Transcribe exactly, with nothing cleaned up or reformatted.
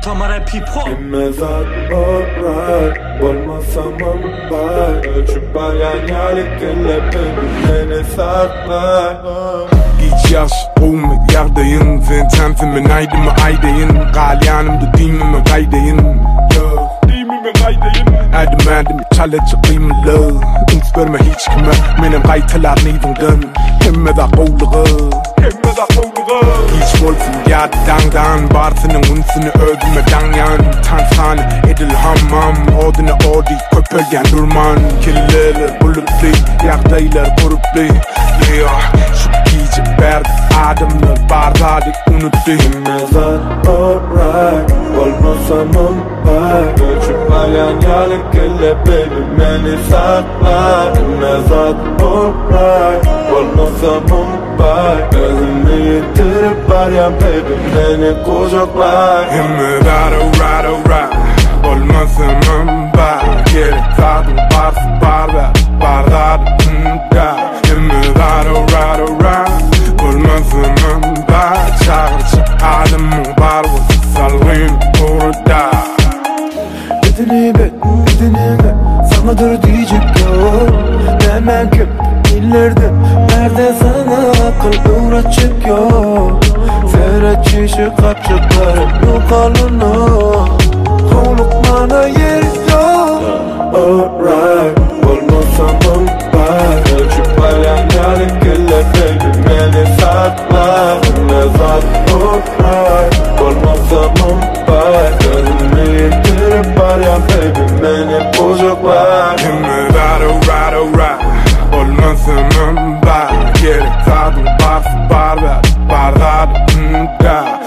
Ortama rap hip hop Bilmezat alright Olmasamam bay Ölçüp bayan yalik elle beni sakla Hiç yaş olma yardayın Sen sensin ben aydımı aydayın Galyanımda dinimi kaydayın Dinimi kaydayın Erdim erdim çale çıkayım love Ins görme hiç kime Benim kaytalar neydin Hemme da qovluğu Hemme da qovluğu Hiç olsun ya dangdan Barsının unsunu öldürme danyan Tanshane edil hammam Odunu odi köpölgen durman Killeler bulutlu Yağdaylar koruplu Yeah Şu giyecek berdi adımlar Bardadık unuttu Bilmezat alright Olmasamam bay Ölçüp bayan yalik elle beni sakla Bilmezat alright Olmasamam bay Gözümü yitirip arayan baby beni kucaklar Hemme da alright alright Olmasamam bay Gerek zaten varsa bar ver Bardadık unuttu Hemme da alright alright Olmasamam bay Çağırçı adımı bar Vası sallayın orada Bedeni be, bedeni be Sanadır diyecek yok Hemen köp illerde Nerede sana akıl uğraşacak yok Seyret çişi kapçıkları yok alını Kovluk bana yer yok Alright Olmasamam bay Ölçüp bayan yalik elle baby beni sakla Bilmezat alright Olmasamam bay Gözümü yitirip arayan baby beni kucaklar Hemme da alright alright Olmasamam bay Gerek zaten varsa bar ver Bardadık unuttu